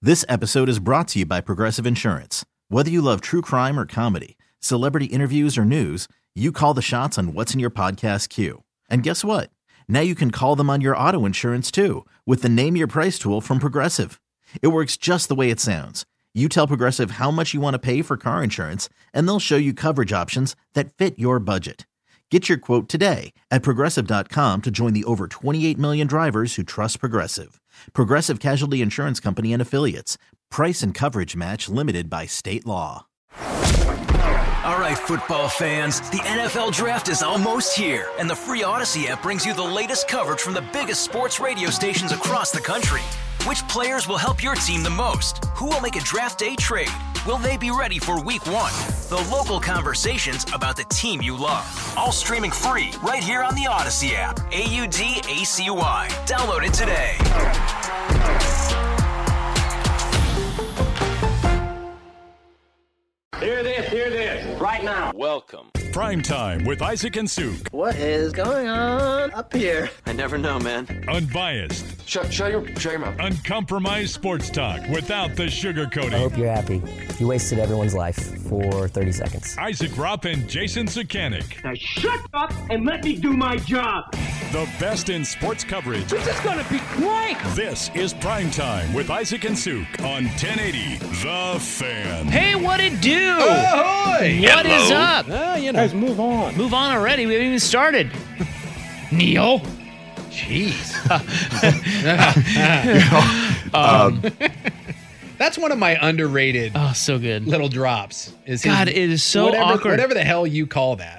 This episode is brought to you by Progressive Insurance. Whether you love true crime or comedy, celebrity interviews or news, you call the shots on what's in your podcast queue. And guess what? Now you can call them on your auto insurance too with the Name Your Price tool from Progressive. It works just the way it sounds. You tell Progressive how much you want to pay for car insurance, and they'll show you coverage options that fit your budget. Get your quote today at Progressive.com to join the over 28 million drivers who trust Progressive. Progressive Casualty Insurance Company and Affiliates. Price and coverage match limited by state law. All right, football fans, the NFL Draft is almost here, and the free Odyssey app brings you the latest coverage from the biggest sports radio stations across the country. Which players will help your team the most? Who will make a draft day trade? Will they be ready for week one? The local conversations about the team you love. All streaming free right here on the Odyssey app. AUDACY. Download it today. Hear this, right now. Welcome. Prime Time with Isaac and Suk. What is going on up here? I never know, man. Unbiased. Shut your mouth. Uncompromised sports talk without the sugarcoating. I hope you're happy. You wasted everyone's life for 30 seconds. Isaac Rupp and Jason Sukanik. Now shut up and let me do my job. The best in sports coverage. This is gonna be great. This is Prime Time with Isaac and Suk on 1080 The Fan. Hey, what it do? Ahoy! What is up? Guys, move on. Move on already. We haven't even started. Neil. Jeez. That's one of my underrated Oh, so good. little drops. Is God, it is so awkward. Whatever the hell you call that.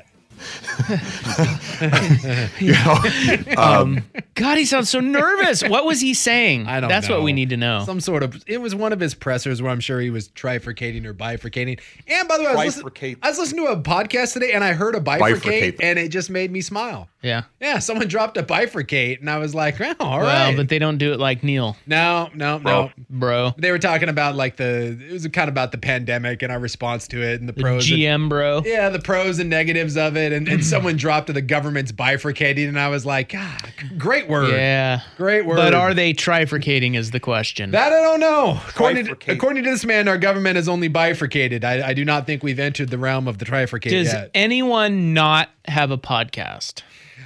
God, he sounds so nervous. What was he saying? I don't That's know. what we need to know. It was one of his pressers where I'm sure he was trifurcating or bifurcating. And by the way, I was listening to a podcast today and I heard a bifurcate and it just made me smile. Yeah. Yeah, someone dropped a bifurcate and I was like, oh, all Well, right. but they don't do it like Neil. No. Bro. They were talking about it was kind of about the pandemic and our response to it and the The pros. GM, bro. Yeah, the pros and negatives of it. And someone dropped to the government's bifurcating and I was like, God, great word. Yeah. Great word. But are they trifurcating is the question. That I don't know. According to this man, our government is only bifurcated. I do not think we've entered the realm of the trifurcate Does yet. anyone not have a podcast?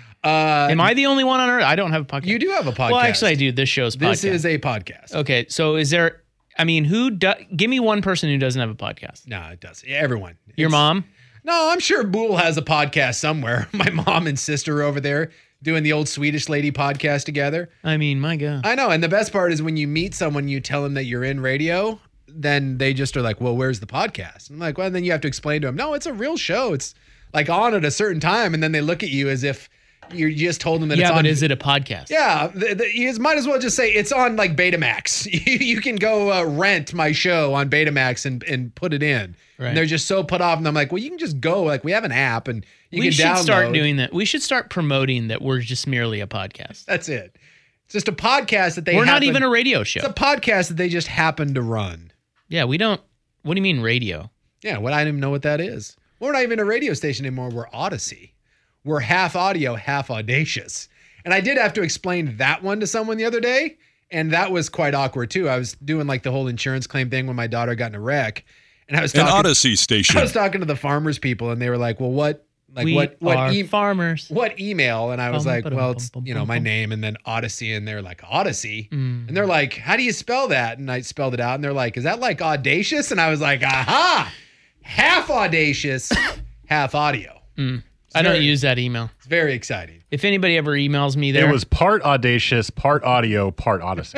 Am I the only one on earth? I don't have a podcast. You do have a podcast. Well, actually, I do. This show's podcast. This is a podcast. Okay, so is there? I mean, give me one person who doesn't have a podcast. No, it does. Yeah, everyone. Your mom? No, I'm sure Boole has a podcast somewhere. My mom and sister are over there doing the old Swedish lady podcast together. I mean, my God. I know. And the best part is when you meet someone, you tell them that you're in radio, then they just are like, well, where's the podcast? I'm like, well, then you have to explain to them, no, it's a real show. It's like on at a certain time. And then they look at you as if you just told them that it's on. Yeah, but is it a podcast? Yeah, you might as well just say it's on like Betamax. You can go rent my show on Betamax and put it in. Right. And they're just so put off. And I'm like, well, you can just go. Like, we have an app and you We can download. should start doing that. We should start promoting that we're just merely a podcast. That's it. It's just a podcast that We're not even a radio show. It's a podcast that they just happen to run. Yeah, we don't. What do you mean radio? Yeah, I don't even know what that is. We're not even a radio station anymore. We're Odyssey. We're half audio, half audacious. And I did have to explain that one to someone the other day. And that was quite awkward too. I was doing like the whole insurance claim thing when my daughter got in a wreck. And I was talking, An Odyssey station. I was talking to the farmers people and they were like, well, what are farmers. What email? And I was like, well, it's, my name and then Odyssey. And they're like, Odyssey. And they're like, how do you spell that? And I spelled it out. And they're like, is that like audacious? And I was like, aha, half audacious, half audio. I don't use that email. It's very exciting. If anybody ever emails me there. It was part audacious, part audio, part Odyssey.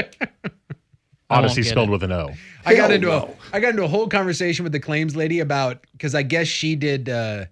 Odyssey spelled with an O. I got into a whole conversation with the claims lady about, because I guess she did.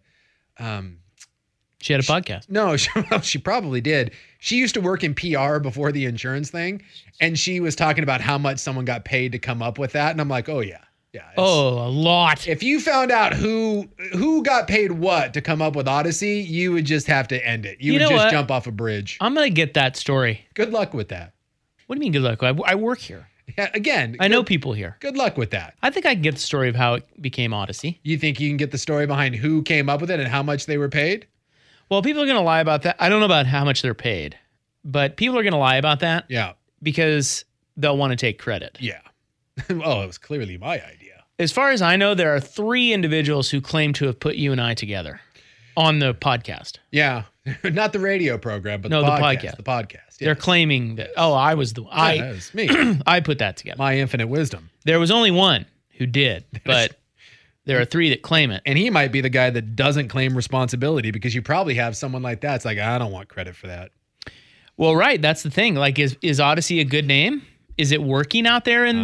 She had a podcast. No, she probably did. She used to work in PR before the insurance thing, and she was talking about how much someone got paid to come up with that, and I'm like, oh yeah. Yeah. A lot. If you found out who got paid what to come up with Odyssey, you would just have to end it. You would just jump off a bridge. I'm going to get that story. Good luck with that. What do you mean good luck? I work here. Yeah, again, I know people here. Good luck with that. I think I can get the story of how it became Odyssey. You think you can get the story behind who came up with it and how much they were paid? Well, people are going to lie about that. I don't know about how much they're paid, but people are going to lie about that. Yeah. Because they'll want to take credit. Yeah. Oh, it was clearly my idea. As far as I know, there are 3 individuals who claim to have put you and I together on the podcast. Yeah. Not the radio program, but No, the the podcast. podcast. The podcast. They're yes. claiming that, I was the That was me. I put that together. My infinite wisdom. There was only one who did, but there are 3 that claim it. And he might be the guy that doesn't claim responsibility because you probably have someone like that. It's like, I don't want credit for that. Well, right, that's the thing. Like, is Odyssey a good name? Is it working out there in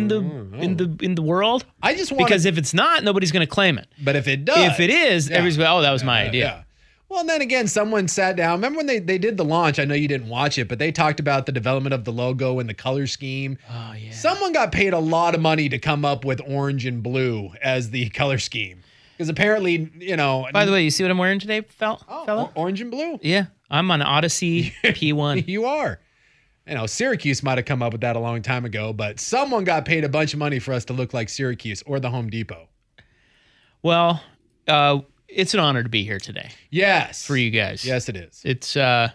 the world? I just want because if it's not, nobody's going to claim it. But if it does, if it is, everybody's going, that was my idea. Yeah. Well, and then again, someone sat down. Remember when they did the launch? I know you didn't watch it, but they talked about the development of the logo and the color scheme. Oh, yeah. Someone got paid a lot of money to come up with orange and blue as the color scheme. Because apparently, By the way, you see what I'm wearing today, fella? Orange and blue. Yeah, I'm on Odyssey P1. You are. Syracuse might have come up with that a long time ago, but someone got paid a bunch of money for us to look like Syracuse or the Home Depot. Well, it's an honor to be here today. Yes. For you guys. Yes, it is. It's a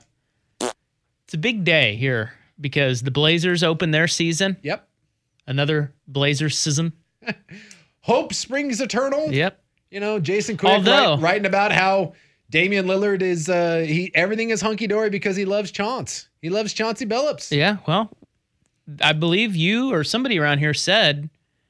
big day here because the Blazers open their season. Yep. Another Blazers season. Hope springs eternal. Yep. Jason Quick writing about how Damian Lillard is everything is hunky dory because he loves Chauncey. He loves Chauncey Billups. Yeah, well, I believe you or somebody around here said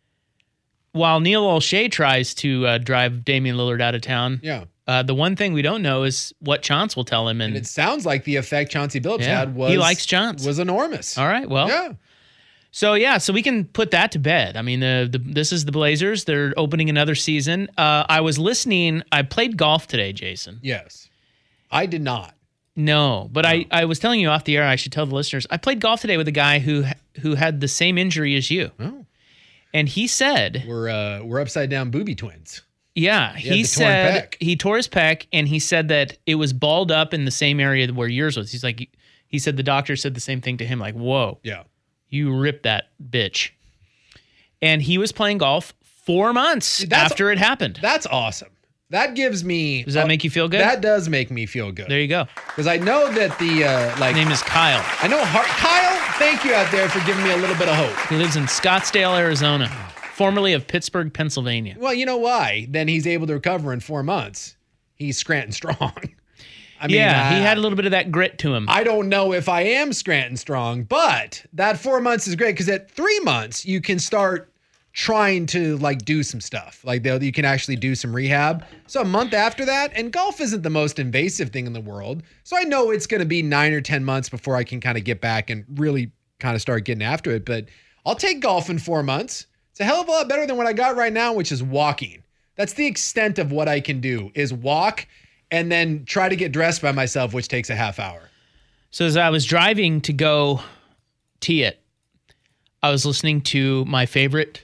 while Neil O'Shea tries to drive Damian Lillard out of town, the one thing we don't know is what Chauncey will tell him. And it sounds like the effect Chauncey Billups had he likes Chauncey. Was enormous. All right, well, yeah. So we can put that to bed. I mean, this is the Blazers. They're opening another season. I was listening. I played golf today, Jason. Yes, I did not. No, but I was telling you off the air. I should tell the listeners. I played golf today with a guy who had the same injury as you. Oh, and he said we're upside down booby twins. Yeah, he said he tore his pec, and he said that it was balled up in the same area where yours was. He said the doctor said the same thing to him, like, "Whoa, yeah, you ripped that bitch." And he was playing golf 4 months after it happened. That's awesome. That gives me. Does that make you feel good? That does make me feel good. There you go. Because I know that his name is Kyle. I know Kyle. Thank you out there for giving me a little bit of hope. He lives in Scottsdale, Arizona, formerly of Pittsburgh, Pennsylvania. Well, you know why? Then he's able to recover in 4 months. He's Scranton strong. I mean, he had a little bit of that grit to him. I don't know if I am Scranton strong, but that 4 months is great because at 3 months you can start trying to do some stuff. You can actually do some rehab. So a month after that, and golf isn't the most invasive thing in the world. So I know it's going to be 9 or 10 months before I can kind of get back and really kind of start getting after it. But I'll take golf in 4 months. It's a hell of a lot better than what I got right now, which is walking. That's the extent of what I can do is walk and then try to get dressed by myself, which takes a half hour. So as I was driving to go tee it, I was listening to my favorite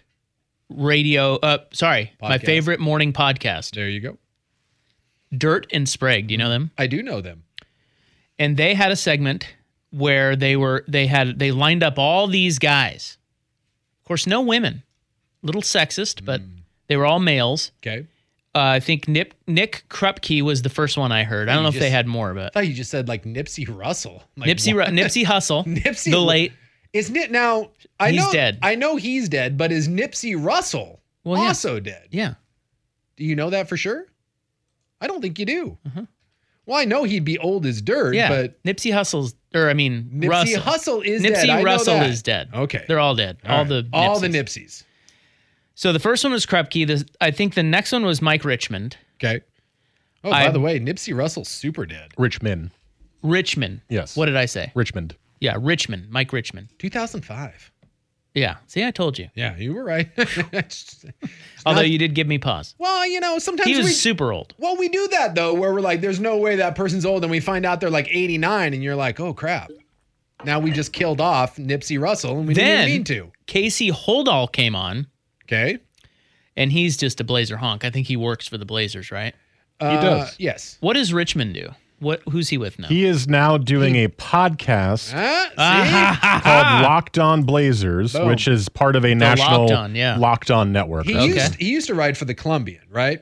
my favorite morning podcast. There you go. Dirt and Sprague. Do you know them? I do know them. And they had a segment where they lined up all these guys. Of course, no women. A little sexist, but they were all males. Okay. I think Nick Krupke was the first one I heard. I don't know if they had more, but I thought you just said Nipsey Russell. Nipsey Hussle. Nipsey the late. Is now? He's dead. I know he's dead, but is Nipsey Russell also dead? Yeah. Do you know that for sure? I don't think you do. Well, I know he'd be old as dirt, but Nipsey Hussle is dead. Nipsey Russell is dead. Okay. They're all dead. All the Nipseys. So the first one was Krupke. I think the next one was Mike Richmond. Okay. Oh, by the way, Nipsey Russell's super dead. Richmond. Yes. What did I say? Richmond. Yeah, Richmond. Mike Richmond. 2005. Yeah. See, I told you. Yeah, you were right. Although you did give me pause. Well, sometimes he was super old. Well, we do that though, where we're like, there's no way that person's old, and we find out they're 89, and you're like, oh crap. Now we just killed off Nipsey Russell, and we didn't mean to. Casey Holdall came on. Okay. And he's just a Blazer honk. I think he works for the Blazers, right? He does. Yes. What does Richmond do? Who's he with now? He is now doing a podcast called Locked On Blazers, which is part of a national Locked On network. He used to write for the Columbian, right?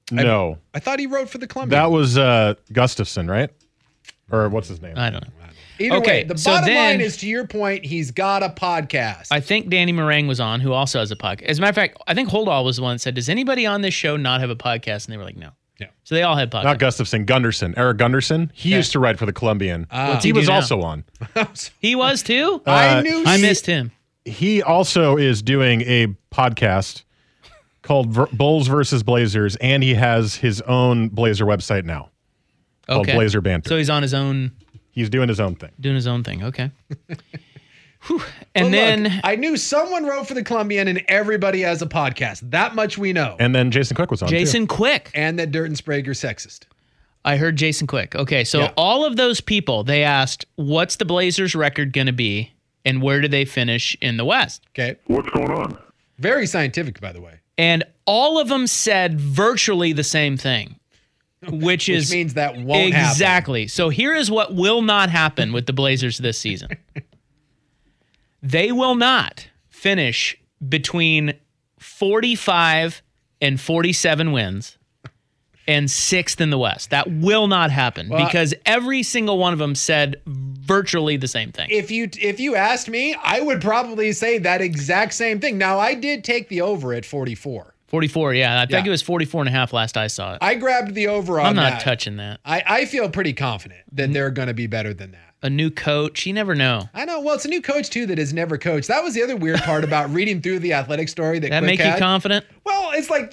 No. I thought he wrote for the Columbian. That was Gustafson, right? Or what's his name? I don't know. Either way, the bottom line is, to your point, he's got a podcast. I think Danny Meringue was on, who also has a podcast. As a matter of fact, I think Holdall was the one that said, does anybody on this show not have a podcast? And they were like, no. Yeah. So they all had podcasts. Not Gustafson, Eric Gunderson. He used to write for the Columbian. He was also on. He was too? I missed him. He also is doing a podcast called Bulls versus Blazers, and he has his own Blazer website now called Blazer Banter. So he's on his own. He's doing his own thing. Okay. And then look, I knew someone wrote for the Columbian, and everybody has a podcast. That much we know. And then Jason Quick was on. Jason Quick. And that Dirt and Sprague are sexist. I heard Jason Quick. Okay, so all of those people, they asked, what's the Blazers record going to be, and where do they finish in the West? Okay. What's going on? Very scientific, by the way. And all of them said virtually the same thing, which means that won't happen. Exactly. So here is what will not happen with the Blazers this season. They will not finish between 45 and 47 wins and 6th in the West. That will not happen because every single one of them said virtually the same thing. If you asked me, I would probably say that exact same thing. Now, I did take the over at 44. 44, yeah. I think it was 44.5 last I saw it. I grabbed the over on that. I'm not touching that. I feel pretty confident that they're going to be better than that. A new coach, you never know. I know. Well, it's a new coach, too, that has never coached. That was the other weird part about reading through the Athletic story that Quick make had. You confident? Well, it's like,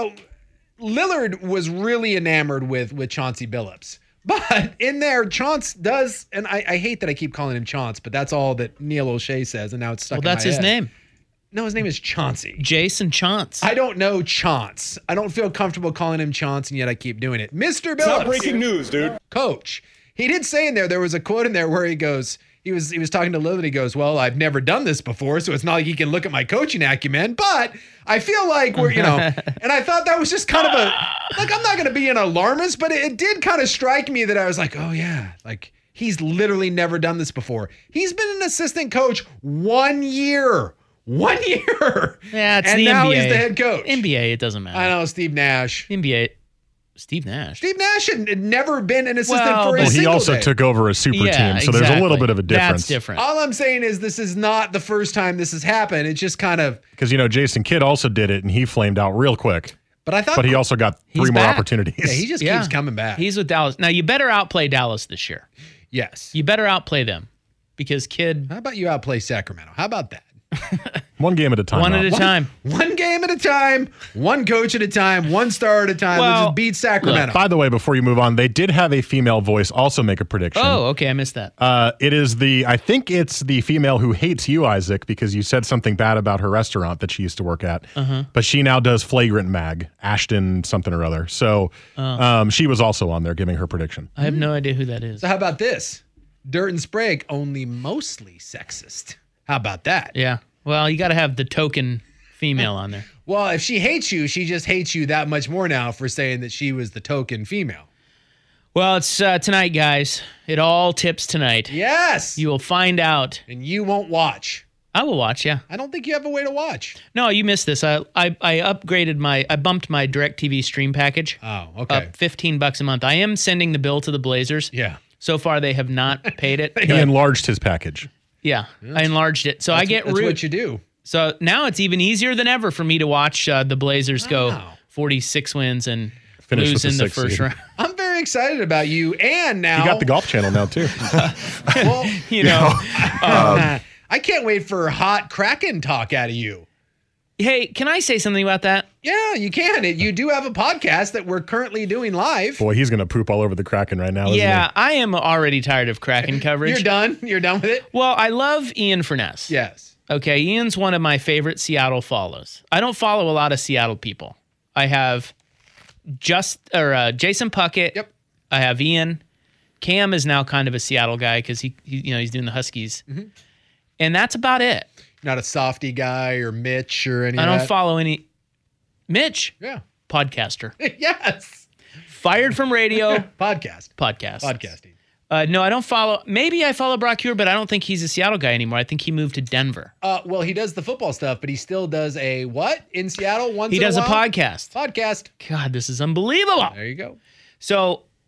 Lillard was really enamored with Chauncey Billups. But in there, Chauncey does, and I hate that I keep calling him Chauncey, but that's all that Neil O'Shea says, and now it's stuck in my head. Well, that's his name. No, his name is Chauncey. Jason Chauncey. I don't know Chauncey. I don't feel comfortable calling him Chauncey, and yet I keep doing it. Mr. Billups. It's not breaking news, dude. Coach. He did say in there was a quote in there where he goes, he was talking to Lillard. He goes, well, I've never done this before, so it's not like he can look at my coaching acumen, but I feel like we're, and I thought that was just kind of I'm not going to be an alarmist, but it did kind of strike me that I was like, oh yeah, like he's literally never done this before. He's been an assistant coach 1 year. 1 year. Yeah, it's and the now NBA. He's the head coach. NBA, it doesn't matter. I know, Steve Nash. NBA. Steve Nash had never been an assistant for a single he also day. took over a super team, so there's a little bit of a difference. That's different. All I'm saying is this is not the first time this has happened. It's just kind of... Because, Jason Kidd also did it, and he flamed out real quick. But he also got 3 more opportunities. Yeah, he just keeps coming back. He's with Dallas. Now, you better outplay Dallas this year. Yes. You better outplay them because Kidd... How about you outplay Sacramento? How about that? One game at a time. One at a time. One game at a time. One coach at a time. One star at a time. Let's just beat Sacramento. Look, by the way, before you move on, they did have a female voice also make a prediction. Oh, okay. I missed that. It is I think it's the female who hates you, Isaac, because you said something bad about her restaurant that she used to work at. But she now does Flagrant Mag, Ashton something or other. So she was also on there giving her prediction. I have no idea who that is. So how about this? Dirt and Sprague, only mostly sexist. How about that? Yeah. Well, you got to have the token female on there. Well, if she hates you, she just hates you that much more now for saying that she was the token female. Well, it's tonight, guys. It all tips tonight. Yes. You will find out. And you won't watch. I will watch, yeah. I don't think you have a way to watch. No, you missed this. I upgraded I bumped my DirecTV stream package. Oh, okay. Up $15 a month. I am sending the bill to the Blazers. Yeah. So far, they have not paid it. He enlarged his package. Yeah, I enlarged it. So I get That's what you do. So now it's even easier than ever for me to watch the Blazers go 46 wins and finish lose in the first seed. round. I'm very excited about you. And now... You got the Golf Channel now, too. Well, I can't wait for hot Kraken talk out of you. Hey, can I say something about that? Yeah, you can. You do have a podcast that we're currently doing live. Boy, he's going to poop all over the Kraken right now, isn't he? I am already tired of Kraken coverage. You're done? You're done with it? Well, I love Ian Furness. Yes. Okay, Ian's one of my favorite Seattle follows. I don't follow a lot of Seattle people. I have Jason Puckett. Yep. I have Ian. Cam is now kind of a Seattle guy because he's doing the Huskies. Mm-hmm. And that's about it. Not a softy guy or Mitch or any of that? I don't follow any. Mitch? Yeah. Podcaster. Yes. Fired from radio. Podcast. Podcasting. No, I don't follow. Maybe I follow Brock Huer, but I don't think he's a Seattle guy anymore. I think he moved to Denver. Well, he does the football stuff, but he still does a what in Seattle once in a while? He does a podcast. Podcast. God, this is unbelievable. There you go. So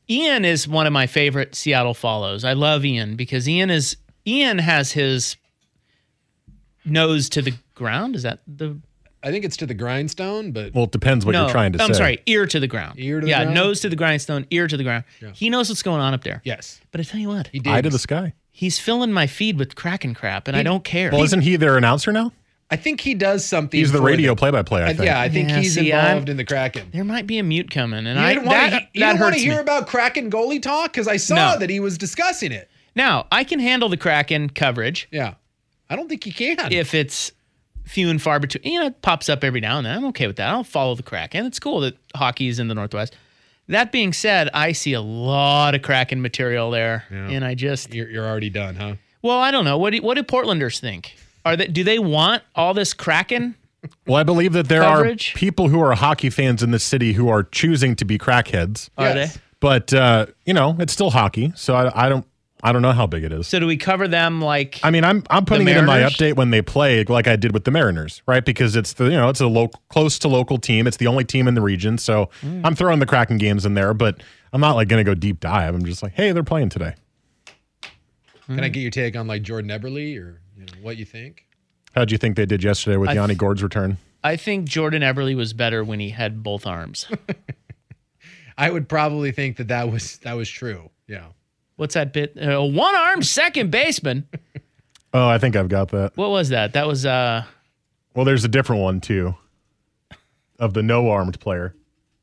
Ian is one of my favorite Seattle follows. I love Ian because Ian has his nose to the ground. Is that the... I think it's to the grindstone, but... Well, it depends what you're trying to say. I'm sorry, ear to the ground. Ear to the ground? Nose to the grindstone, ear to the ground. Yeah. He knows what's going on up there. Yes. But I tell you what. Eye to the sky. He's filling my feed with Kraken crap, and I don't care. Well, isn't he their announcer now? I think he does something. He's the radio play-by-play, I think. Yeah, I think he's involved in the Kraken. There might be a mute coming, and You didn't want to hear me. about Kraken goalie talk? Because I saw that he was discussing it. Now, I can handle the Kraken coverage. Yeah. I don't think he can. If it's few and far between. It pops up every now and then. I'm okay with that. I'll follow the Kraken. It's cool that hockey is in the Northwest. That being said, I see a lot of Kraken material there, and I just... You're already done, huh? Well, I don't know. What do Portlanders think? Do they want all this Kraken? Well, I believe that there coverage? are people who are hockey fans in the city who are choosing to be crackheads. Are they? But it's still hockey, so I don't know how big it is. So do we cover them like? I mean, I'm putting it in my update when they play, like I did with the Mariners, right? Because it's it's a close to local team. It's the only team in the region, so I'm throwing the Kraken games in there. But I'm not like going to go deep dive. I'm just like, hey, they're playing today. Can I get your take on like Jordan Eberle or what you think? How'd you think they did yesterday with Yanni Gourde's return? I think Jordan Eberle was better when he had both arms. I would probably think that was true. Yeah. What's that bit? One-armed second baseman. Oh, I think I've got that. What was that? That was Well, there's a different one too. Of the no-armed player.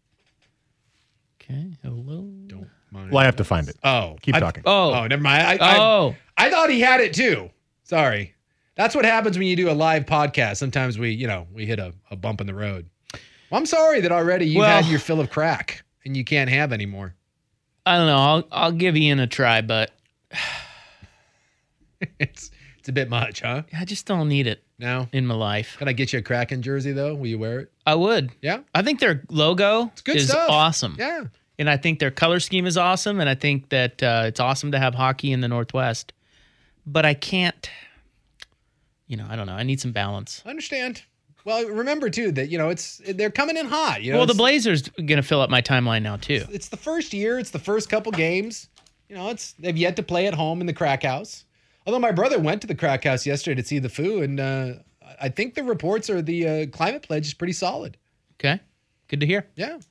Okay. Hello. Don't mind. Well, I have to find it. Oh. Keep talking. Oh, never mind. I thought he had it too. Sorry. That's what happens when you do a live podcast. Sometimes we hit a bump in the road. Well, I'm sorry that already you've had your fill of crack and you can't have any more. I don't know. I'll give Ian a try, but it's a bit much, huh? I just don't need it now in my life. Can I get you a Kraken jersey though? Will you wear it? I would. Yeah. I think their logo is stuff. awesome. Yeah. And I think their color scheme is awesome, and I think that it's awesome to have hockey in the Northwest. But I can't. I don't know. I need some balance. I understand. Well, remember too that they're coming in hot. Well, the Blazers gonna fill up my timeline now too. It's the first year. It's the first couple games. They've yet to play at home in the Crack House. Although my brother went to the Crack House yesterday to see the Foo, and I think the reports are the climate pledge is pretty solid. Okay, good to hear. Yeah.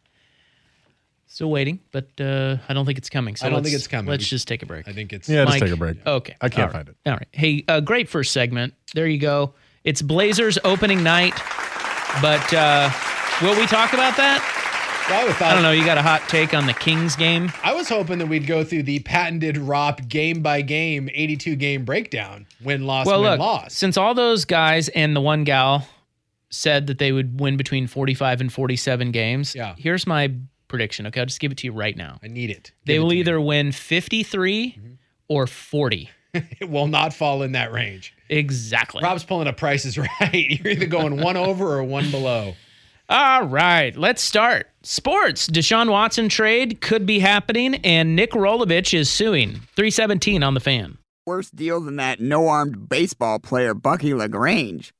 Still waiting, but I don't think it's coming. So I don't think it's coming. Let's just take a break. I think it's just take a break. Okay, I can't find it. All right. Hey, great first segment. There you go. It's Blazers opening night, but will we talk about that? Well, I don't know. You got a hot take on the Kings game? I was hoping that we'd go through the patented ROP game by game 82 game breakdown. Win, loss, win, loss. Since all those guys and the one gal said that they would win between 45 and 47 games, here's my prediction. Okay, I'll just give it to you right now. I need it. They will either win 53 or 40. It will not fall in that range. Exactly. Rob's pulling up prices right. You're either going one over or one below. All right, let's start. Sports. Deshaun Watson trade could be happening, and Nick Rolovich is suing. 317 on the Fan. Worse deal than that no-armed baseball player Bucky LaGrange.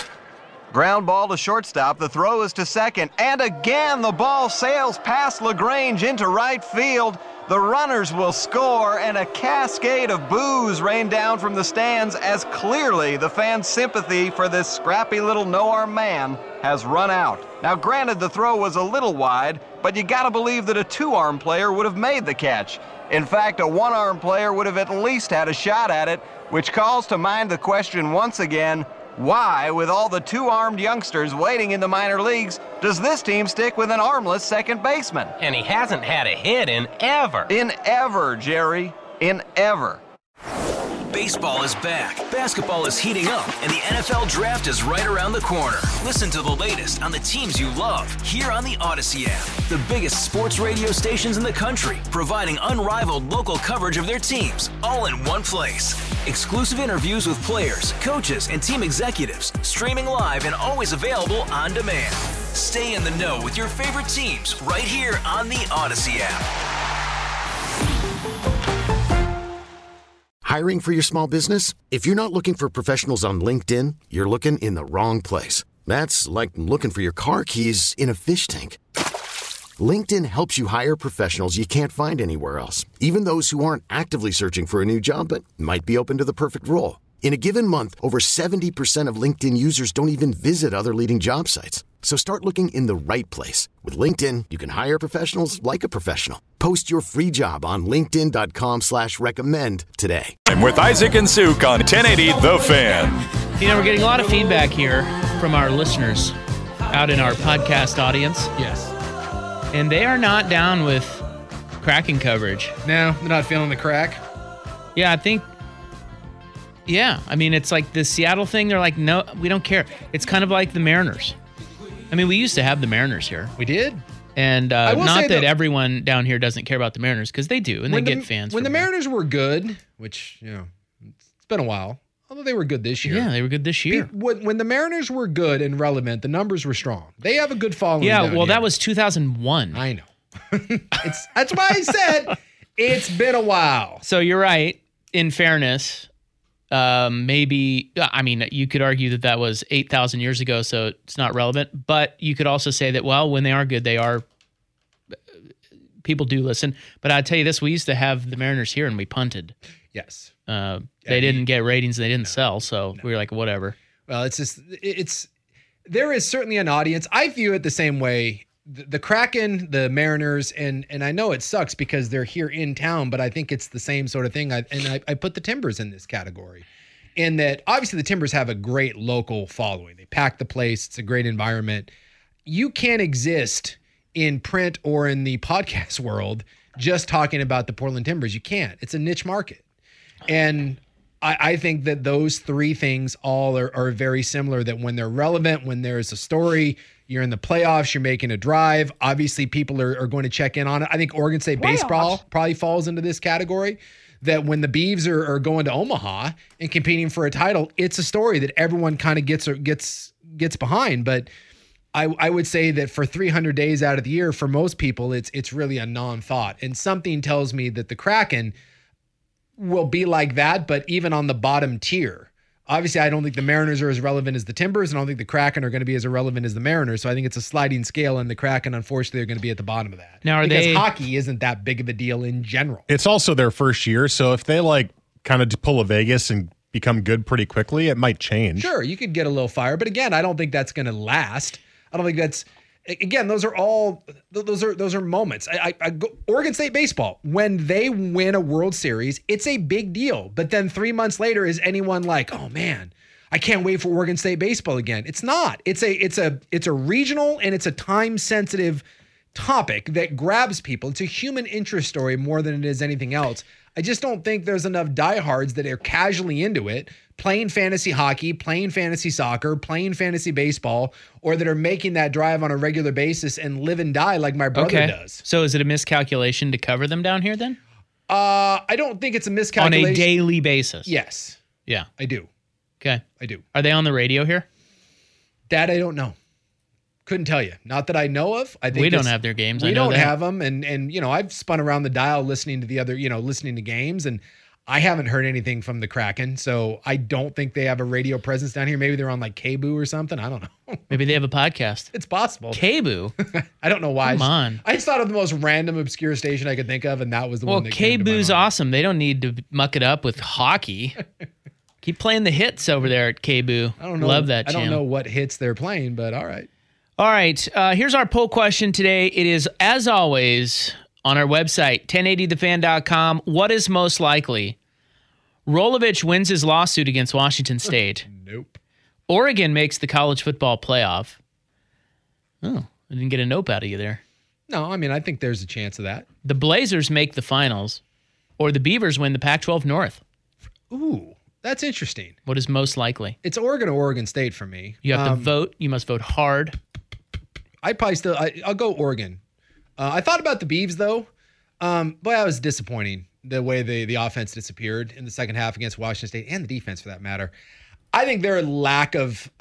Ground ball to shortstop. The throw is to second. And again, the ball sails past LaGrange into right field. The runners will score, and a cascade of boos rain down from the stands as clearly the fans' sympathy for this scrappy little no-arm man has run out. Now, granted, the throw was a little wide, but you gotta believe that a two-arm player would have made the catch. In fact, a one-arm player would have at least had a shot at it, which calls to mind the question once again, why, with all the two-armed youngsters waiting in the minor leagues, does this team stick with an armless second baseman? And he hasn't had a hit in ever. In ever, Jerry. In ever. Baseball is back, basketball is heating up, and the NFL Draft is right around the corner. Listen to the latest on the teams you love here on the Odyssey app. The biggest sports radio stations in the country, providing unrivaled local coverage of their teams, all in one place. Exclusive interviews with players, coaches, and team executives, streaming live and always available on demand. Stay in the know with your favorite teams right here on the Odyssey app. Hiring for your small business? If you're not looking for professionals on LinkedIn, you're looking in the wrong place. That's like looking for your car keys in a fish tank. LinkedIn helps you hire professionals you can't find anywhere else, even those who aren't actively searching for a new job but might be open to the perfect role. In a given month, over 70% of LinkedIn users don't even visit other leading job sites. So start looking in the right place. With LinkedIn, you can hire professionals like a professional. Post your free job on linkedin.com/recommend today. I'm with Isaac and Suk on 1080 The Fan. You know, we're getting a lot of feedback here from our listeners out in our podcast audience. Yes. And they are not down with Kraken coverage. No, they're not feeling the crack. Yeah, I think... Yeah, I mean, it's like the Seattle thing. They're like, no, we don't care. It's kind of like the Mariners. I mean, we used to have the Mariners here. We did. And not that everyone down here doesn't care about the Mariners, because they do, and they get fans. When the Mariners were good, which, you know, it's been a while, although they were good this year. Yeah, they were good this year. When the Mariners were good and relevant, the numbers were strong. They have a good following. Yeah, well, that was 2001. I know. That's why I said it's been a while. So you're right, in fairness. Maybe, I mean, you could argue that was 8,000 years ago, so it's not relevant. But you could also say that, well, when they are good, people do listen. But I'll tell you this, we used to have the Mariners here and we punted. Yes. They didn't get ratings and they didn't sell, so we were like, whatever. Well, there is certainly an audience. I view it the same way. The Kraken, the Mariners, and I know it sucks because they're here in town, but I think it's the same sort of thing. I put the Timbers in this category, in that obviously the Timbers have a great local following. They pack the place. It's a great environment. You can't exist in print or in the podcast world just talking about the Portland Timbers. You can't. It's a niche market. And I think that those three things all are very similar, that when they're relevant, when there's a story, you're in the playoffs, you're making a drive, obviously people are going to check in on it. I think Oregon State baseball probably falls into this category, that when the Beavs are going to Omaha and competing for a title, it's a story that everyone kind of gets behind. But I would say that for 300 days out of the year, for most people, it's really a non-thought. And something tells me that the Kraken will be like that, but even on the bottom tier. Obviously, I don't think the Mariners are as relevant as the Timbers, and I don't think the Kraken are going to be as irrelevant as the Mariners. So I think it's a sliding scale, and the Kraken, unfortunately, are going to be at the bottom of that. Now, because hockey isn't that big of a deal in general. It's also their first year, so if they kind of pull a Vegas and become good pretty quickly, it might change. Sure, you could get a little fire, but again, I don't think that's going to last. I don't think that's. Again, those are moments. I go, Oregon State baseball, when they win a World Series, it's a big deal. But then 3 months later, is anyone like, oh man, I can't wait for Oregon State baseball again? It's not. It's a regional and it's a time sensitive topic that grabs people. It's a human interest story more than it is anything else. I just don't think there's enough diehards that are casually into it, playing fantasy hockey, playing fantasy soccer, playing fantasy baseball, or that are making that drive on a regular basis and live and die like my brother does. So is it a miscalculation to cover them down here then? I don't think it's a miscalculation. On a daily basis? Yes. Yeah. I do. Okay. I do. Are they on the radio here? That I don't know. Couldn't tell you. Not that I know of. I think we don't have their games. We don't have them. And you know, I've spun around the dial listening to the other, listening to games, and I haven't heard anything from the Kraken. So I don't think they have a radio presence down here. Maybe they're on like KBOO or something. I don't know. Maybe they have a podcast. It's possible. KBOO? I don't know why. Come on. I just thought of the most random, obscure station I could think of, and that was the one that came to my KBOO's mind. awesome. They don't need to muck it up with hockey. Keep playing the hits over there at KBOO. I don't know. Love that I channel. don't know what hits they're playing, but all right. All right, here's our poll question today. It is, as always, on our website, 1080thefan.com. What is most likely? Rolovich wins his lawsuit against Washington State. Nope. Oregon makes the college football playoff. Oh, I didn't get a nope out of you there. No, I mean, I think there's a chance of that. The Blazers make the finals, or the Beavers win the Pac-12 North. Ooh, that's interesting. What is most likely? It's Oregon or Oregon State for me. You have to vote. You must vote hard. I'll go Oregon. I thought about the Beavs though. Boy, I was disappointing the way the offense disappeared in the second half against Washington State, and the defense for that matter. I think their lack of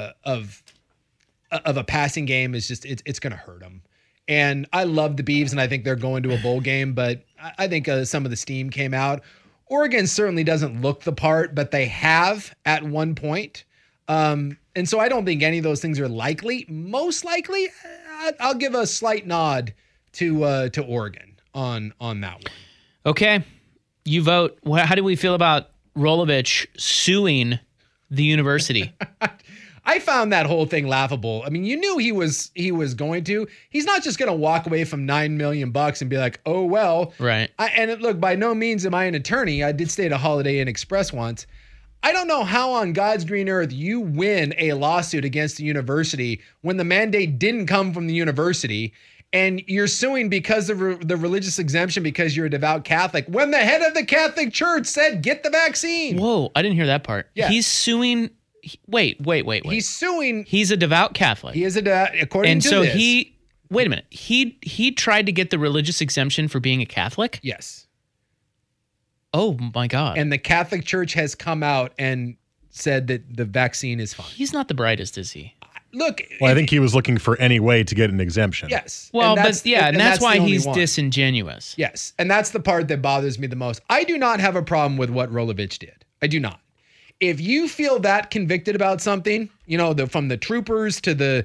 a passing game is just it's going to hurt them. And I love the Beavs, and I think they're going to a bowl game, but I think some of the steam came out. Oregon certainly doesn't look the part, but they have at one point. And so I don't think any of those things are likely. Most likely, I'll give a slight nod to Oregon on that one. Okay, you vote. How do we feel about Rolovich suing the university? I found that whole thing laughable. I mean, you knew he was going to. He's not just going to walk away from $9 million and be like, oh, well. Right. And look, by no means am I an attorney. I did stay at a Holiday Inn Express once. I don't know how on God's green earth you win a lawsuit against the university when the mandate didn't come from the university and you're suing because of the religious exemption because you're a devout Catholic when the head of the Catholic Church said, get the vaccine. Whoa, I didn't hear that part. Yeah. He's suing... Wait. He's suing... He's a devout Catholic. He is according to this. And so wait a minute. He tried to get the religious exemption for being a Catholic? Yes. Oh my God. And the Catholic Church has come out and said that the vaccine is fine. He's not the brightest, is he? Look. Well, I think he was looking for any way to get an exemption. Yes. Well, and that's why he's disingenuous. Yes. And that's the part that bothers me the most. I do not have a problem with what Rolovich did. I do not. If you feel that convicted about something, from the troopers to the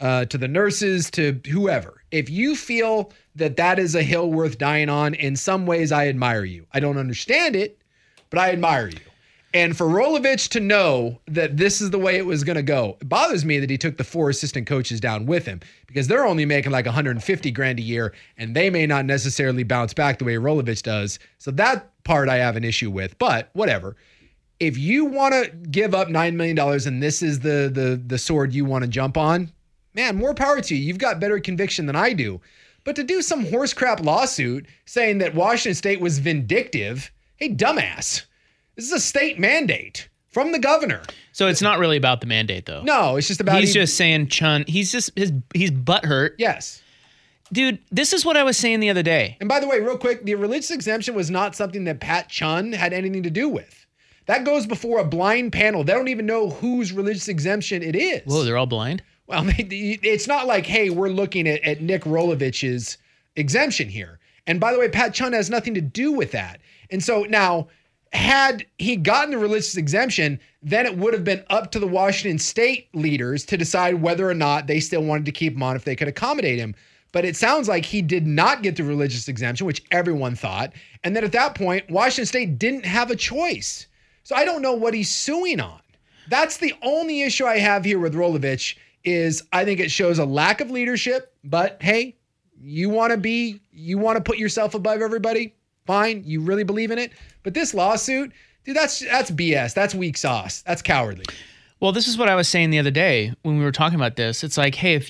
nurses to whoever, if you feel that is a hill worth dying on, in some ways I admire you. I don't understand it, but I admire you. And for Rolovich to know that this is the way it was going to go, it bothers me that he took the 4 assistant coaches down with him because they're only making like $150,000 a year and they may not necessarily bounce back the way Rolovich does. So that part I have an issue with, but whatever. If you want to give up $9 million and this is the sword you want to jump on, man, more power to you. You've got better conviction than I do. But to do some horse crap lawsuit saying that Washington State was vindictive, hey, dumbass. This is a state mandate from the governor. So it's not really about the mandate, though. No, it's just about... He's just saying, Chun, he's butthurt. Yes. Dude, this is what I was saying the other day. And by the way, real quick, the religious exemption was not something that Pat Chun had anything to do with. That goes before a blind panel. They don't even know whose religious exemption it is. Whoa, they're all blind? Well, it's not like, hey, we're looking at Nick Rolovich's exemption here. And by the way, Pat Chun has nothing to do with that. And so now, had he gotten the religious exemption, then it would have been up to the Washington State leaders to decide whether or not they still wanted to keep him on if they could accommodate him. But it sounds like he did not get the religious exemption, which everyone thought. And then at that point, Washington State didn't have a choice. So I don't know what he's suing on. That's the only issue I have here with Rolovich is I think it shows a lack of leadership, but hey, you want to put yourself above everybody? Fine. You really believe in it. But this lawsuit, dude, that's BS. That's weak sauce. That's cowardly. Well, this is what I was saying the other day when we were talking about this. It's like, hey, if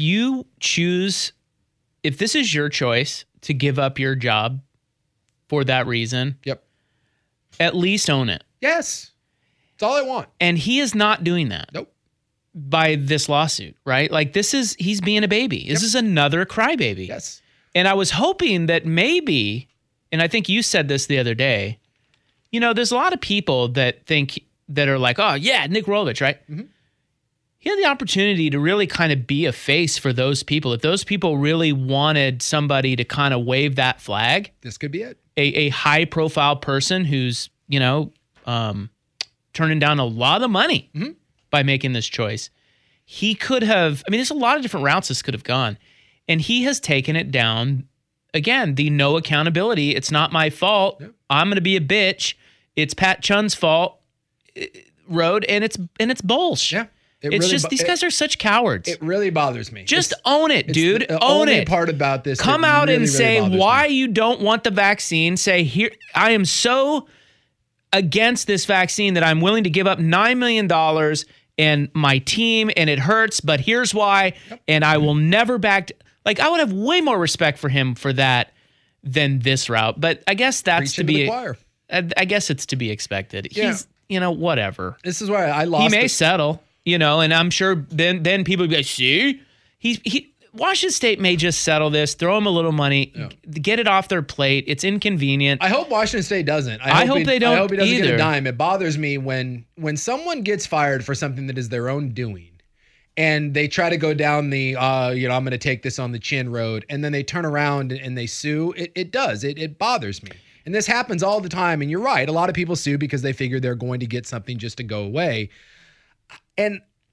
this is your choice to give up your job for that reason, yep, at least own it. Yes. That's all I want. And he is not doing that. Nope. By this lawsuit, right? Like he's being a baby. This is another crybaby. Yes. And I was hoping that maybe, and I think you said this the other day, there's a lot of people that are like, oh yeah, Nick Rolovich, right? Mm-hmm. He had the opportunity to really kind of be a face for those people. If those people really wanted somebody to kind of wave that flag, this could be it. A high profile person who's, turning down a lot of money by making this choice. He could have, there's a lot of different routes this could have gone. And he has taken it down, again, the no accountability. It's not my fault. Yep. I'm going to be a bitch. It's Pat Chun's fault road, and it's bullshit. Yeah. These guys are such cowards. It really bothers me. Just own it, dude. The own only it. Part about this. Come out and say why you don't want the vaccine. Say, here, I am so against this vaccine that I'm willing to give up $9 million and my team, and it hurts, but here's why. Yep. And I will never back. I would have way more respect for him for that than this route. But I guess that's to be. I guess it's to be expected. Yeah. He's, whatever. This is why I lost. He may settle. And I'm sure then people will be like, see, Washington State may just settle this, throw them a little money, get it off their plate. It's inconvenient. I hope Washington State doesn't. I hope they don't. I hope he doesn't either. get a dime. It bothers me when someone gets fired for something that is their own doing, and they try to go down the I'm going to take this on the chin road, and then they turn around and they sue. It does. It bothers me. And this happens all the time. And you're right. A lot of people sue because they figure they're going to get something just to go away. And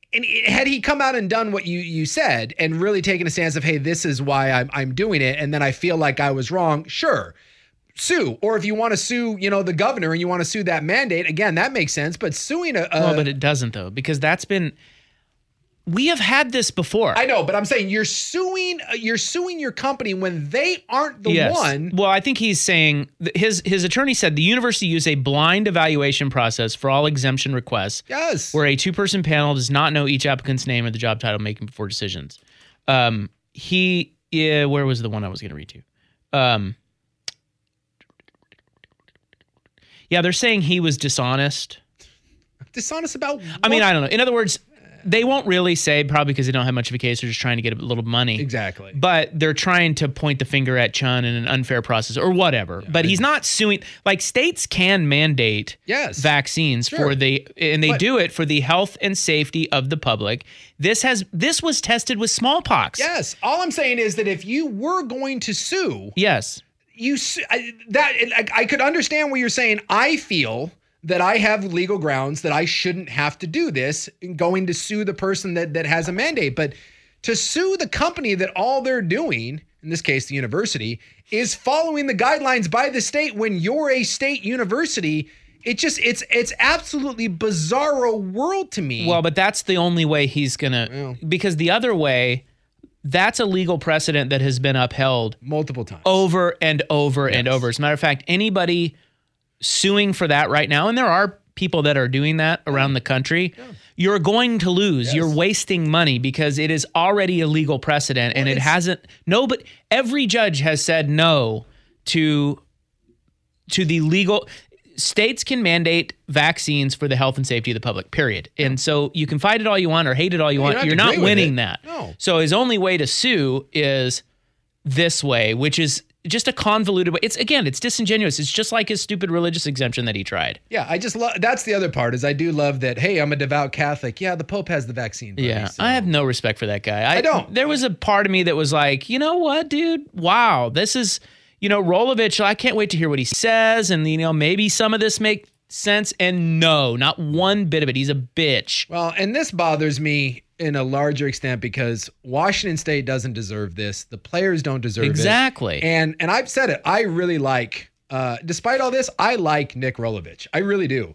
And had he come out and done what you said and really taken a stance of, hey, this is why I'm doing it, and then I feel like I was wrong, sure, sue. Or if you want to sue, the governor and you want to sue that mandate, again, that makes sense. But suing well, but it doesn't though, because we have had this before. I know, but I'm saying you're suing your company when they aren't the one. Well, I think he's saying his attorney said the university used a blind evaluation process for all exemption requests. Yes. Where a 2-person panel does not know each applicant's name or the job title making before decisions. Where was the one I was going to read to? They're saying he was dishonest. Dishonest about what? I mean, I don't know. In other words, they won't really say, probably because they don't have much of a case. They're just trying to get a little money. Exactly. But they're trying to point the finger at Chun in an unfair process or whatever. Yeah, but he's not suing. Like, states can mandate vaccines and they do it for the health and safety of the public. This was tested with smallpox. Yes. All I'm saying is that if you were going to sue. Yes. I could understand what you're saying. I feel that I have legal grounds that I shouldn't have to do this, going to sue the person that has a mandate. But to sue the company that all they're doing, in this case, the university, is following the guidelines by the state when you're a state university, it's absolutely bizarro world to me. Well, but that's the only way he's going to, because the other way, that's a legal precedent that has been upheld multiple times over and over and over. As a matter of fact, anybody suing for that right now, and there are people that are doing that around the country, you're going to lose. Yes. You're wasting money because it is already a legal precedent, and it hasn't. No, but every judge has said no to the legal. States can mandate vaccines for the health and safety of the public, period. And so you can fight it all you want or hate it all you want. You're not winning that. No. So his only way to sue is this way, which is just a convoluted way. It's disingenuous. It's just like his stupid religious exemption that he tried. Yeah, I just love, that's the other part, is I do love that, hey, I'm a devout Catholic. Yeah, the Pope has the vaccine. Buddy, yeah, so. I have no respect for that guy. I don't. There was a part of me that was like, you know what, dude? Wow, this is, Rolovich, I can't wait to hear what he says, and, maybe some of this makes sense. And no, not one bit of it. He's a bitch. Well, and this bothers me in a larger extent because Washington State doesn't deserve this. The players don't deserve it. Exactly. And I've said it. I really like, despite all this, I like Nick Rolovich. I really do.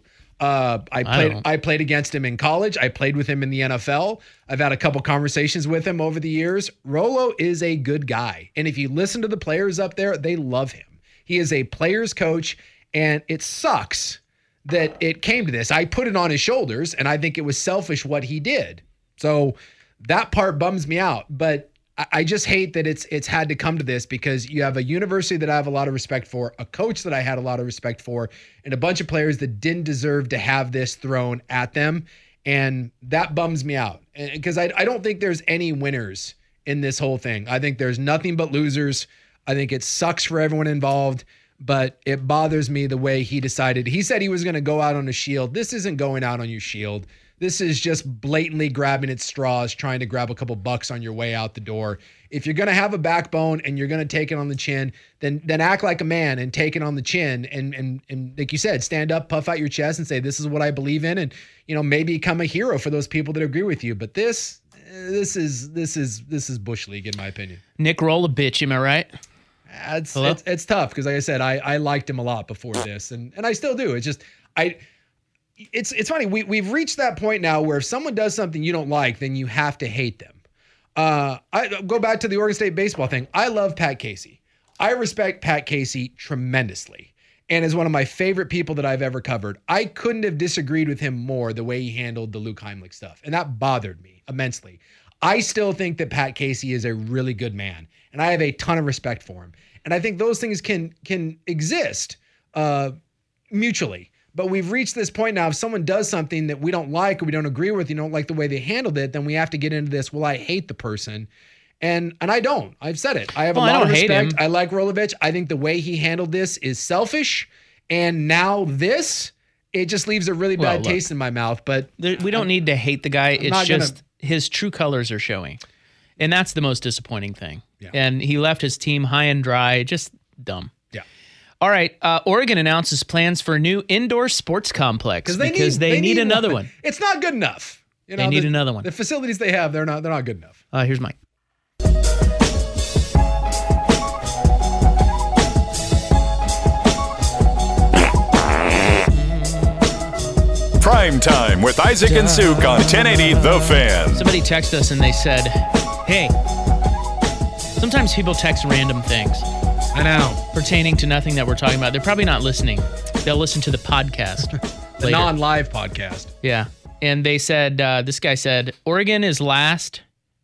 I played against him in college. I played with him in the NFL. I've had a couple conversations with him over the years. Rolo is a good guy. And if you listen to the players up there, they love him. He is a player's coach, and it sucks that it came to this. I put it on his shoulders, and I think it was selfish what he did. So that part bums me out. But I just hate that it's had to come to this, because you have a university that I have a lot of respect for, a coach that I had a lot of respect for, and a bunch of players that didn't deserve to have this thrown at them. And that bums me out, because I don't think there's any winners in this whole thing. I think there's nothing but losers. I think it sucks for everyone involved, but it bothers me the way he decided. He said he was going to go out on a shield. This isn't going out on your shield. This is just blatantly grabbing at straws, trying to grab a couple bucks on your way out the door. If you're going to have a backbone and you're going to take it on the chin, then act like a man and take it on the chin. And like you said, stand up, puff out your chest, and say, this is what I believe in. And, maybe become a hero for those people that agree with you. But this is Bush League, in my opinion. Nick Rolovich, am I right? It's tough, because like I said, I liked him a lot before this, and I still do. It's just, It's funny. We've reached that point now where if someone does something you don't like, then you have to hate them. I go back to the Oregon State baseball thing. I love Pat Casey. I respect Pat Casey tremendously, and is one of my favorite people that I've ever covered. I couldn't have disagreed with him more the way he handled the Luke Heimlich stuff, and that bothered me immensely. I still think that Pat Casey is a really good man, and I have a ton of respect for him. And I think those things can exist mutually. But we've reached this point now, if someone does something that we don't like or we don't agree with, don't like the way they handled it, then we have to get into this, well, I hate the person. And I don't. I've said it. I have a lot of respect. I like Rolovich. I think the way he handled this is selfish. And now it just leaves a really bad taste in my mouth. But we don't need to hate the guy. It's just his true colors are showing. And that's the most disappointing thing. Yeah. And he left his team high and dry. Just dumb. All right, Oregon announces plans for a new indoor sports complex because they need another one. It's not good enough. They need another one. The facilities they have, they're not good enough. Here's Mike. Prime Time with Isaac and Suk on 1080 The Fan. Somebody texted us and they said, hey, sometimes people text random things. I know. Pertaining to nothing that we're talking about. They're probably not listening. They'll listen to the podcast. The non-live podcast. Yeah. And they said, this guy said, Oregon is last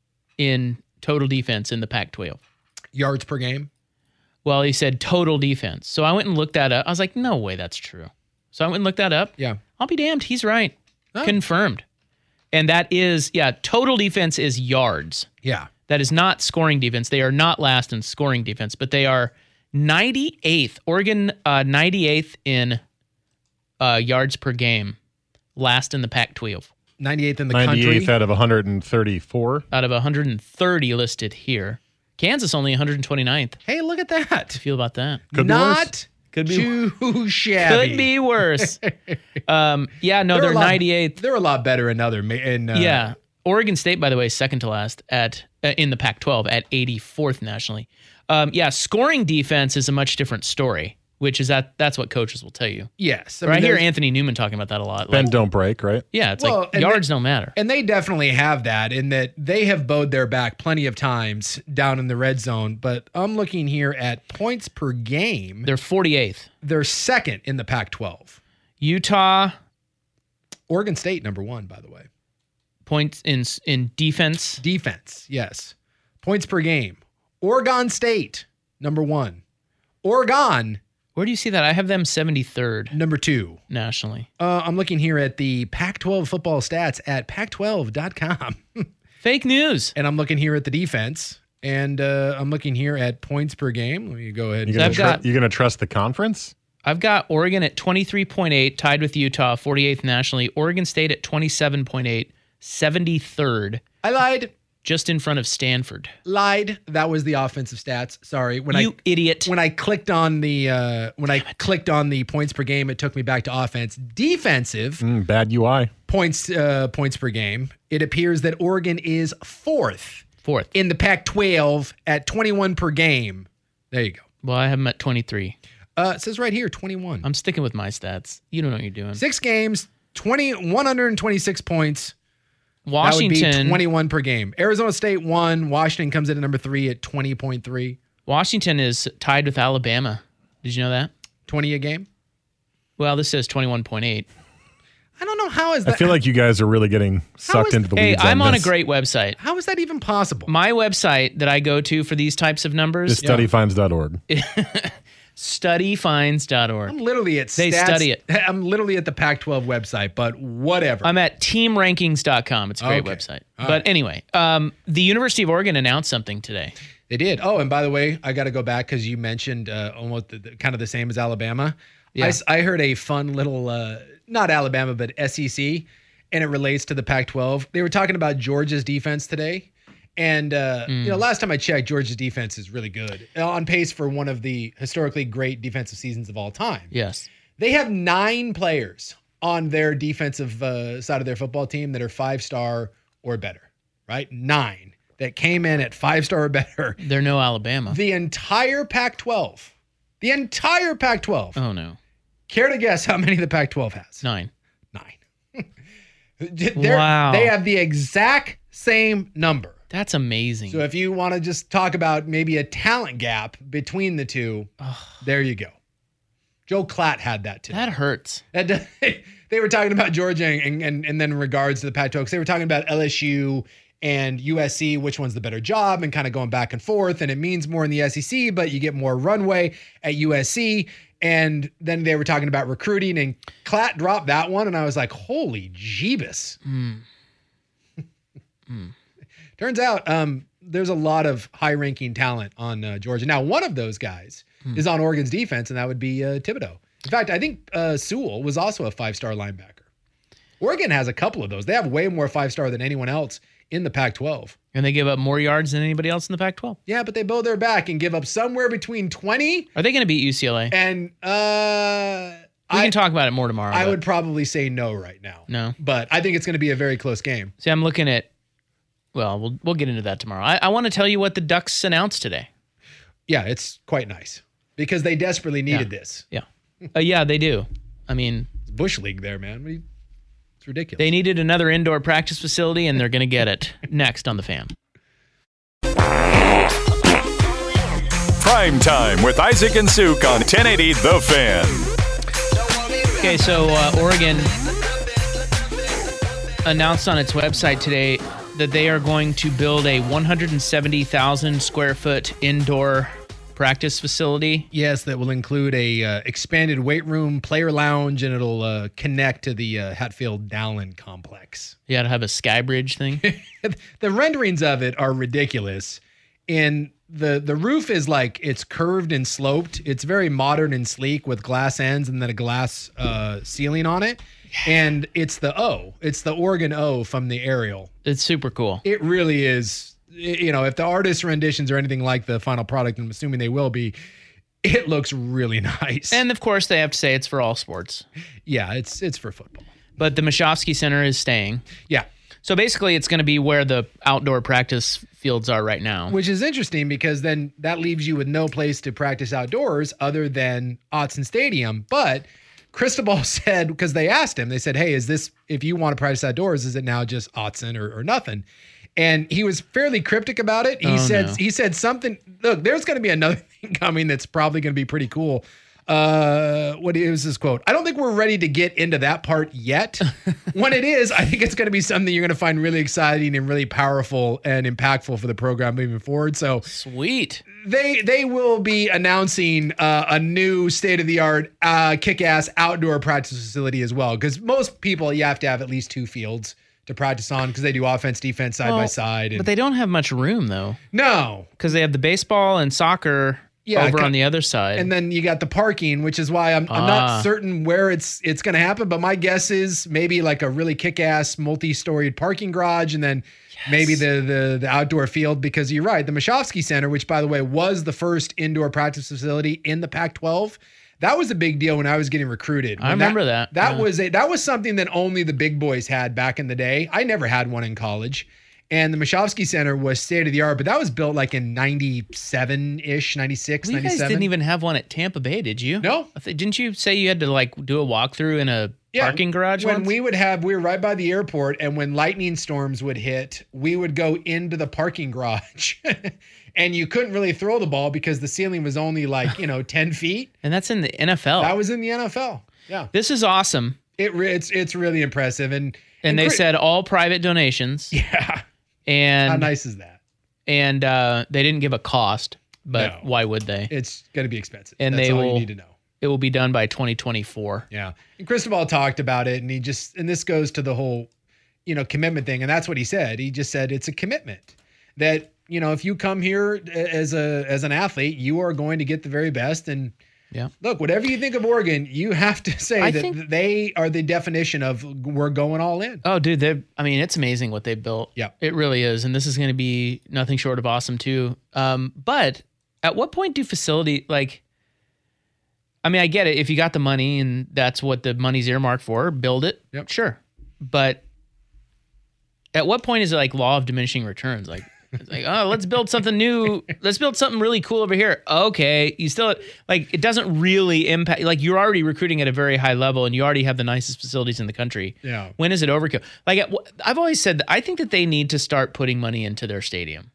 in total defense in the Pac-12. Yards per game? Well, he said total defense. So I went and looked that up. I was like, no way that's true. So I went and looked that up. Yeah. I'll be damned. He's right. Oh. Confirmed. And that is, total defense is yards. Yeah. That is not scoring defense. They are not last in scoring defense, but they are 98th. Oregon, 98th in yards per game. Last in the Pac-12. 98th in the country. 98th out of 134. Out of 130 listed here. Kansas only 129th. Hey, look at that. How do you feel about that? Could be worse. Could be too shabby. Could be worse. They're 98th. They're a lot better in Oregon State, by the way, second to last at in the Pac-12 at 84th nationally. Scoring defense is a much different story, which is that's what coaches will tell you. Yes. I hear Anthony Newman talking about that a lot. Bend don't break, right? Yeah, it's yards don't matter. And they definitely have that in that they have bowed their back plenty of times down in the red zone. But I'm looking here at points per game. They're 48th. They're second in the Pac-12. Utah. Oregon State, number 1, by the way. Points in defense. Defense, yes. Points per game. Oregon State, number 1. Oregon. Where do you see that? I have them 73rd. Number 2. Nationally. I'm looking here at the Pac-12 football stats at pac12.com. Fake news. And I'm looking here at the defense. And I'm looking here at points per game. Let me go ahead. You going to trust the conference? I've got Oregon at 23.8, tied with Utah, 48th nationally. Oregon State at 27.8, 73rd. I lied. Just in front of Stanford. Lied. That was the offensive stats. Sorry. Idiot. When I clicked on the points per game, it took me back to offense. Defensive. Bad UI. Points per game. It appears that Oregon is fourth in the Pac-12 at 21 per game. There you go. Well, I have them at 23. It says right here, 21. I'm sticking with my stats. You don't know what you're doing. 6 games, 126 points. Washington. That would be 21 per game. Arizona State 1. Washington comes in at number 3 at 20.3. Washington is tied with Alabama. Did you know that? 20 a game? Well, this says 21.8. I don't know how is that. I feel like you guys are really getting sucked into the weeds. Hey, I'm on a great website. How is that even possible? My website that I go to for these types of numbers is studyfinds.org. Studyfinds.org. I'm literally at They study it. I'm literally at the Pac-12 website, but whatever. I'm at teamrankings.com. It's a great website. But anyway, the University of Oregon announced something today. They did. Oh, and by the way, I got to go back because you mentioned almost kind of the same as Alabama. Yeah. I heard a fun little, not Alabama, but SEC, and it relates to the Pac-12. They were talking about Georgia's defense today. And, last time I checked, Georgia's defense is really good. On pace for one of the historically great defensive seasons of all time. Yes. They have 9 players on their defensive side of their football team that are 5-star or better, right? 9 that came in at 5-star or better. They're no Alabama. The entire Pac-12. The entire Pac-12. Oh, no. Care to guess how many the Pac-12 has? 9. 9. Wow. They have the exact same number. That's amazing. So if you want to just talk about maybe a talent gap between the two, there you go. Joe Klatt had that too. That hurts. They were talking about Georgia and then in regards to the Pac-12, because they were talking about LSU and USC, which one's the better job, and kind of going back and forth. And it means more in the SEC, but you get more runway at USC. And then they were talking about recruiting, and Klatt dropped that one. And I was like, holy Jeebus. Turns out there's a lot of high-ranking talent on Georgia. Now, one of those guys is on Oregon's defense, and that would be Thibodeau. In fact, I think Sewell was also a 5-star linebacker. Oregon has a couple of those. They have way more 5-star than anyone else in the Pac-12. And they give up more yards than anybody else in the Pac-12. Yeah, but they bow their back and give up somewhere between 20. Are they going to beat UCLA? And We can talk about it more tomorrow. I would probably say no right now. No. But I think it's going to be a very close game. See, I'm looking at, well, we'll get into that tomorrow. I want to tell you what the Ducks announced today. Yeah, it's quite nice because they desperately needed this. Yeah. Yeah, they do. I mean, it's Bush League there, man. It's ridiculous. They needed another indoor practice facility, and they're going to get it next on The Fan. Prime Time with Isaac and Suk on 1080 The Fan. Okay, so Oregon announced on its website today that they are going to build a 170,000 square foot indoor practice facility. Yes, that will include a expanded weight room, player lounge, and it'll connect to the Hatfield-Dowling complex. Yeah, to have a sky bridge thing. The renderings of it are ridiculous. And the roof is like, it's curved and sloped. It's very modern and sleek with glass ends and then a glass ceiling on it. And it's the O. It's the Oregon O from the aerial. It's super cool. It really is. You know, if the artist renditions are anything like the final product, and I'm assuming they will be, it looks really nice. And of course, they have to say it's for all sports. Yeah, it's for football. But the Michovsky Center is staying. Yeah. So basically, it's going to be where the outdoor practice fields are right now. Which is interesting because then that leaves you with no place to practice outdoors other than Autzen Stadium. But Cristobal said, because they asked him, they said, hey, is this, if you want to practice outdoors, is it now just Autzen or nothing? And he was fairly cryptic about it. He said something, look, there's going to be another thing coming that's probably going to be pretty cool. What is this quote? I don't think we're ready to get into that part yet. When it is, I think it's going to be something you're going to find really exciting and really powerful and impactful for the program moving forward. So sweet. They will be announcing a new state-of-the-art, kick-ass outdoor practice facility as well. Because most people, you have to have at least 2 fields to practice on because they do offense, defense side by side. But they don't have much room though. No, because they have the baseball and soccer. Over on the other side. And then you got the parking, which is why I'm not certain where it's going to happen. But my guess is maybe like a really kick-ass multi-storied parking garage and then maybe the outdoor field. Because you're right, the Michovsky Center, which, by the way, was the first indoor practice facility in the Pac-12, that was a big deal when I was getting recruited. I remember that. That was something that only the big boys had back in the day. I never had one in college. And the Michovsky Center was state-of-the-art, but that was built like in 97-ish, 96, 97. You guys didn't even have one at Tampa Bay, did you? No. Didn't you say you had to like do a walkthrough in a parking garage when once? We were right by the airport, and when lightning storms would hit, we would go into the parking garage. And you couldn't really throw the ball because the ceiling was only like, 10 feet. And that's in the NFL. That was in the NFL. Yeah. This is awesome. It's really impressive. And they said all private donations. Yeah. And how nice is that? And they didn't give a cost, but why would they? It's going to be expensive. And that's all you need to know. It will be done by 2024. Yeah. And Cristobal talked about it, and and this goes to the whole, commitment thing. And that's what he said. He just said it's a commitment that, if you come here as an athlete, you are going to get the very best. And look, whatever you think of Oregon, you have to say that they are the definition of we're going all in. Oh, dude, it's amazing what they've built. Yeah, it really is, and this is going to be nothing short of awesome too. But at what point do facility I get it. If you got the money and that's what the money's earmarked for, build it. Yep. Sure, but at what point is it like law of diminishing returns? Like. It's like, oh, let's build something new. Let's build something really cool over here. Okay. You still, it doesn't really impact, you're already recruiting at a very high level and you already have the nicest facilities in the country. Yeah. When is it overkill? I've always said that I think that they need to start putting money into their stadium.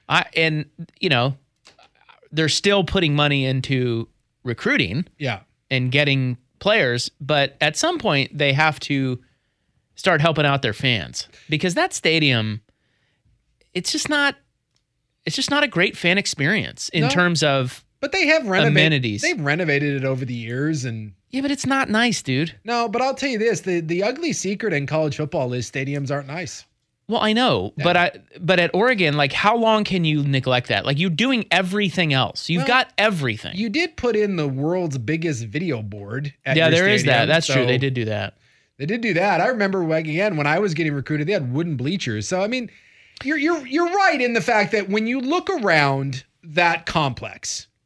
They're still putting money into recruiting. Yeah. And getting players. But at some point, they have to start helping out their fans because that stadium, it's just not a great fan experience in terms of but they have amenities. They've renovated it over the years and yeah, but it's not nice, dude. No, but I'll tell you this, the ugly secret in college football is stadiums aren't nice. Well, I know, yeah. but at Oregon, how long can you neglect that? You're doing everything else. You've got everything. You did put in the world's biggest video board at your there stadium, is that. That's true. They did do that. They did do that. I remember when I was getting recruited, they had wooden bleachers. So You're right in the fact that when you look around that complex,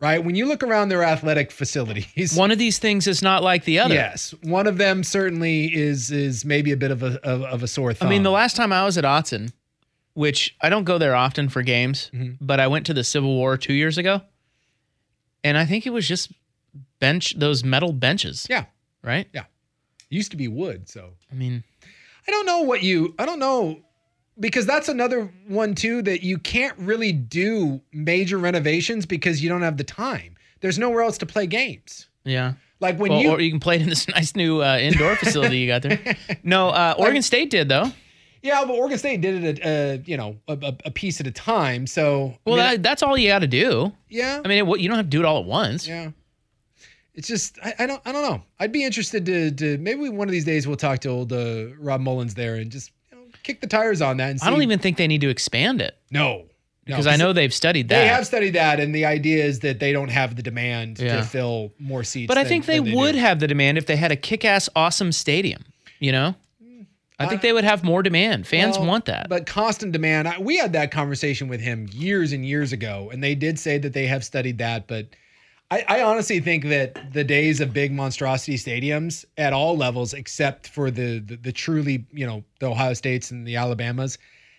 right? When you look around their athletic facilities, one of these things is not like the other. Yes, one of them certainly is maybe a bit of a sore thumb. I mean, the last time I was at Autzen, which I don't go there often for games, but I went to the Civil War 2 years ago, and I think it was just those metal benches. Yeah. Right? Yeah. It used to be wood, so. I mean, I don't know, because that's another one too that you can't really do major renovations because you don't have the time. There's nowhere else to play games. Yeah. Like when or you can play it in this nice new indoor facility you got there. No, Oregon State did though. Yeah, but Oregon State did it, a piece at a time. So that's all you got to do. Yeah. I mean, you don't have to do it all at once. Yeah. It's just I don't know. I'd be interested to maybe one of these days we'll talk to old Rob Mullins there and just kick the tires on that. And see. I don't even think they need to expand it. No. Because I know they've studied that. They have studied that, and the idea is that they don't have the demand to fill more seats. But I think they would have the demand if they had a kick-ass, awesome stadium. I think they would have more demand. Fans want that. But cost and demand, we had that conversation with him years and years ago, and they did say that they have studied that. But I honestly think that the days of big monstrosity stadiums at all levels, except for the truly, the Ohio States and the Alabamas,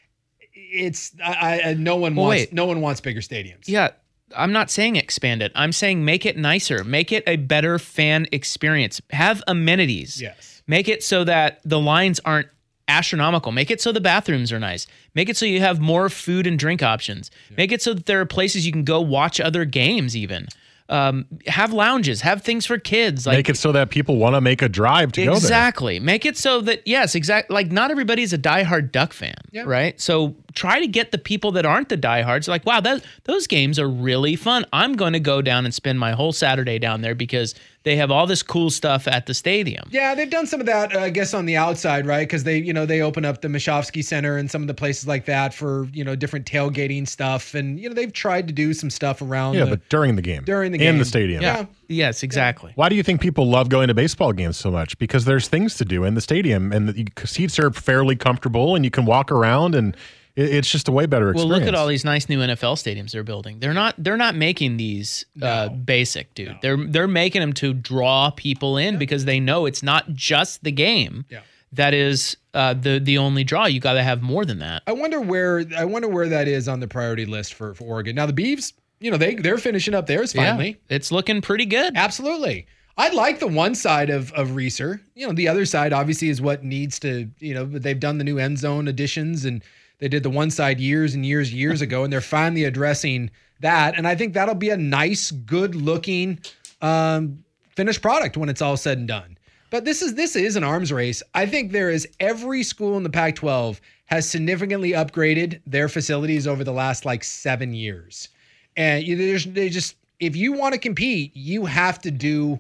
no one wants bigger stadiums. Yeah. I'm not saying expand it. I'm saying make it nicer. Make it a better fan experience. Have amenities. Yes. Make it so that the lines aren't astronomical. Make it so the bathrooms are nice. Make it so you have more food and drink options. Yeah. Make it so that there are places you can go watch other games even. Have lounges, have things for kids. Make it so that people want to make a drive to go there. Exactly. Make it so that, yes, exactly. Like not everybody's a diehard Duck fan, right? So try to get the people that aren't the diehards. Like, wow, those games are really fun. I'm going to go down and spend my whole Saturday down there because they have all this cool stuff at the stadium. Yeah, they've done some of that, I guess, on the outside, right? Because they open up the Michovsky Center and some of the places like that for, different tailgating stuff. And, they've tried to do some stuff around. Yeah, but during the game. In the stadium. Yeah. Yes, exactly. Why do you think people love going to baseball games so much? Because there's things to do in the stadium and the seats are fairly comfortable and you can walk around and it's just a way better experience. Well, look at all these nice new NFL stadiums they're building. They're not making these basic, dude. No. They're making them to draw people in because they know it's not just the game. Yeah. That is the only draw. You got to have more than that. I wonder where that is on the priority list for Oregon. Now the Beavs, they're finishing up theirs finally. Yeah, it's looking pretty good. Absolutely. I like the one side of Reeser. The other side obviously is what needs to. They've done the new end zone additions and. They did the one side years and years ago, and they're finally addressing that. And I think that'll be a nice, good-looking finished product when it's all said and done. But this is an arms race. I think every school in the Pac-12 has significantly upgraded their facilities over the last 7 years. And if you want to compete, you have to do.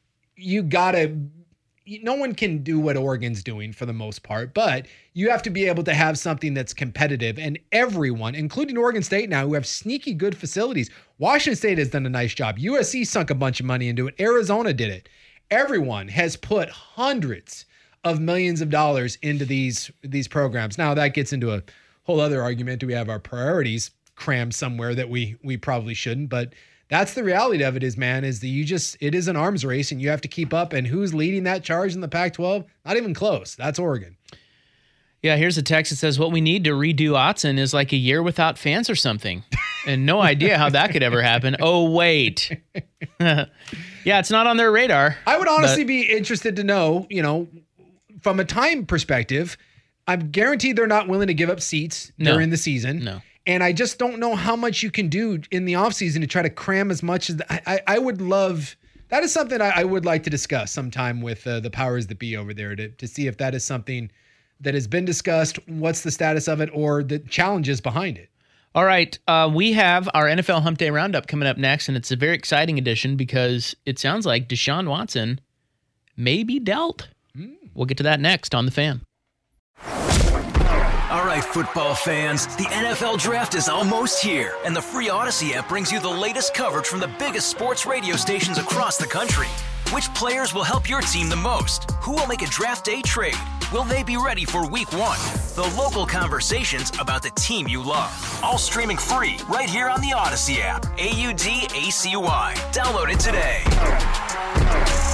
No one can do what Oregon's doing for the most part, but you have to be able to have something that's competitive. And everyone, including Oregon State now, who have sneaky good facilities. Washington State has done a nice job. USC sunk a bunch of money into it. Arizona did it. Everyone has put hundreds of millions of dollars into these programs. Now that gets into a whole other argument. Do we have our priorities crammed somewhere that we probably shouldn't? But that's the reality of it is that it is an arms race and you have to keep up. And who's leading that charge in the Pac-12? Not even close. That's Oregon. Yeah, here's a text that says, what we need to redo Autzen is like a year without fans or something. And no idea how that could ever happen. Oh, wait. Yeah, it's not on their radar. I would honestly be interested to know, from a time perspective, I'm guaranteed they're not willing to give up seats during the season. No. And I just don't know how much you can do in the offseason to try to cram as much as I would love. That is something I would like to discuss sometime with the powers that be over there to see if that is something that has been discussed, what's the status of it, or the challenges behind it. All right. We have our NFL Hump Day Roundup coming up next, and it's a very exciting edition because it sounds like Deshaun Watson may be dealt. We'll get to that next on The Fan. All right, football fans, the NFL Draft is almost here, and the free Odyssey app brings you the latest coverage from the biggest sports radio stations across the country. Which players will help your team the most? Who will make a draft day trade? Will they be ready for Week 1? The local conversations about the team you love. All streaming free right here on the Odyssey app. AUDACY. Download it today.